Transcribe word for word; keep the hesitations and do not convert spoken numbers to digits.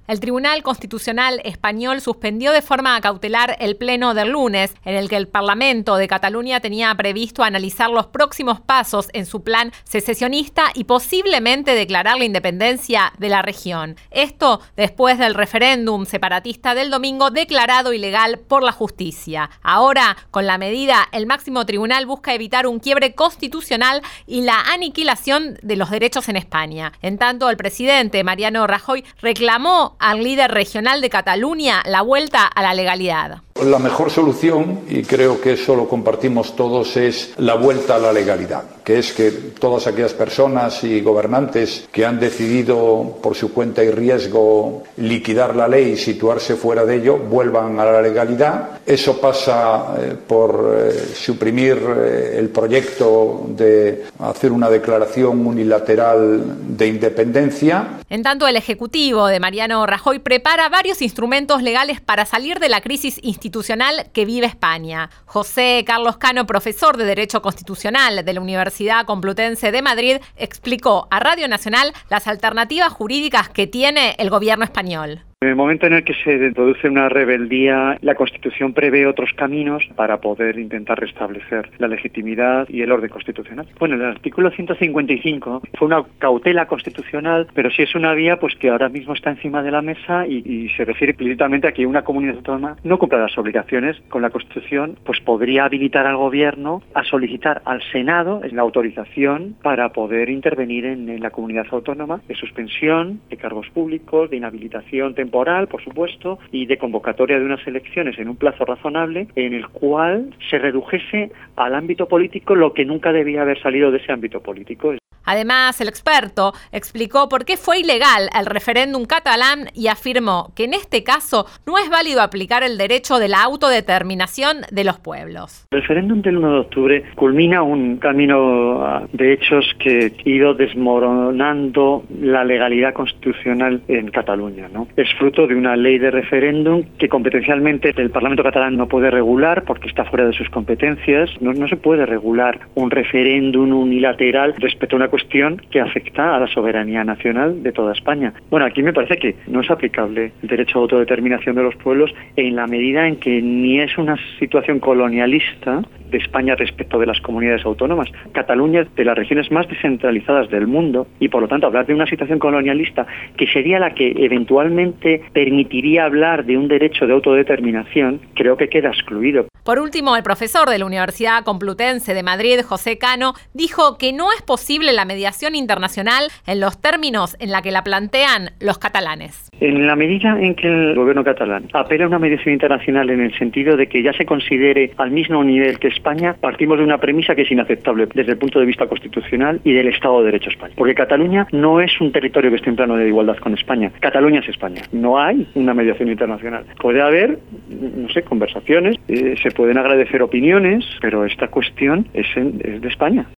El Tribunal Constitucional español suspendió de forma cautelar el pleno del lunes, en el que el Parlamento de Cataluña tenía previsto analizar los próximos pasos en su plan secesionista y posiblemente declarar la independencia de la región. Esto después del referéndum separatista del domingo declarado ilegal por la justicia. Ahora, con la medida, el máximo tribunal busca evitar un quiebre constitucional y la aniquilación de los derechos en España. En tanto, el presidente Mariano Rajoy reclamó al líder regional de Cataluña la vuelta a la legalidad. La mejor solución, y creo que eso lo compartimos todos, es la vuelta a la legalidad, que es que todas aquellas personas y gobernantes que han decidido por su cuenta y riesgo liquidar la ley y situarse fuera de ello, vuelvan a la legalidad. Eso pasa eh, por eh, suprimir eh, el proyecto de hacer una declaración unilateral de independencia. En tanto, el Ejecutivo de Mariano Rajoy prepara varios instrumentos legales para salir de la crisis institucional que vive España. José Carlos Cano, profesor de Derecho Constitucional de la Universidad Complutense de Madrid, explicó a Radio Nacional las alternativas jurídicas que tiene el gobierno español. En el momento en el que se introduce una rebeldía, la Constitución prevé otros caminos para poder intentar restablecer la legitimidad y el orden constitucional. Bueno, el artículo ciento cincuenta y cinco fue una cautela constitucional, pero sí es una vía pues que ahora mismo está encima de la mesa y, y se refiere explícitamente a que una comunidad autónoma no cumpla las obligaciones con la Constitución, pues podría habilitar al Gobierno a solicitar al Senado la autorización para poder intervenir en, en la comunidad autónoma de suspensión de cargos públicos, de inhabilitación temporal, temporal, por supuesto, y de convocatoria de unas elecciones en un plazo razonable en el cual se redujese al ámbito político lo que nunca debía haber salido de ese ámbito político. Además, el experto explicó por qué fue ilegal el referéndum catalán y afirmó que en este caso no es válido aplicar el derecho de la autodeterminación de los pueblos. El referéndum del uno de octubre culmina un camino de hechos que ha ido desmoronando la legalidad constitucional en Cataluña, ¿no? Es fruto de una ley de referéndum que competencialmente el Parlamento catalán no puede regular porque está fuera de sus competencias. No, no se puede regular un referéndum unilateral respecto a una cuestión que afecta a la soberanía nacional de toda España. Bueno, aquí me parece que no es aplicable el derecho a autodeterminación de los pueblos en la medida en que ni es una situación colonialista de España respecto de las comunidades autónomas. Cataluña es de las regiones más descentralizadas del mundo y por lo tanto hablar de una situación colonialista que sería la que eventualmente permitiría hablar de un derecho de autodeterminación, creo que queda excluido. Por último, el profesor de la Universidad Complutense de Madrid, José Cano, dijo que no es posible la mediación internacional en los términos en la que la plantean los catalanes. En la medida en que el gobierno catalán apela a una mediación internacional en el sentido de que ya se considere al mismo nivel que España, partimos de una premisa que es inaceptable desde el punto de vista constitucional y del Estado de Derecho España. Porque Cataluña no es un territorio que esté en plano de igualdad con España. Cataluña es España. No hay una mediación internacional. Puede haber, no sé, conversaciones, eh, se pueden agradecer opiniones, pero esta cuestión es, en, es de España.